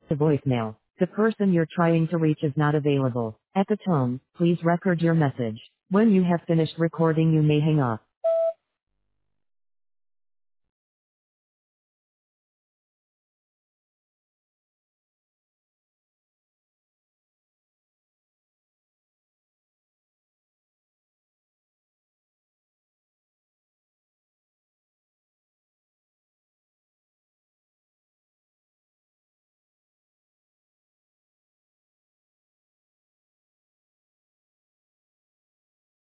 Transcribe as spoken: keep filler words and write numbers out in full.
The voicemail. The person you're trying to reach is not available. At the tone, please record your message. When you have finished recording, you may hang up.